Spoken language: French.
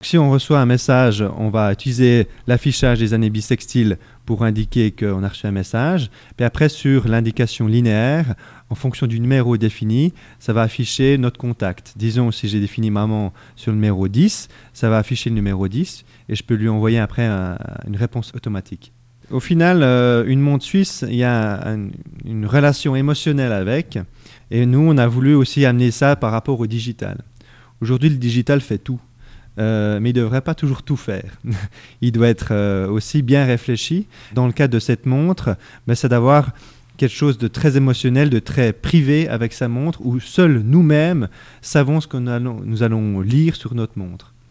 Si on reçoit un message, on va utiliser l'affichage des années bissextiles pour indiquer qu'on a reçu un message. Puis après, sur l'indication linéaire, en fonction du numéro défini, ça va afficher notre contact. Disons, si j'ai défini maman sur le numéro 10, ça va afficher le numéro 10 et je peux lui envoyer après une réponse automatique. Au final, une montre suisse, il y a une relation émotionnelle avec. Et nous, on a voulu aussi amener ça par rapport au digital. Aujourd'hui, le digital fait tout. Mais il ne devrait pas toujours tout faire. Il doit être aussi bien réfléchi. Dans le cas de cette montre, c'est d'avoir quelque chose de très émotionnel, de très privé avec sa montre, où seuls nous-mêmes savons ce que nous allons lire sur notre montre.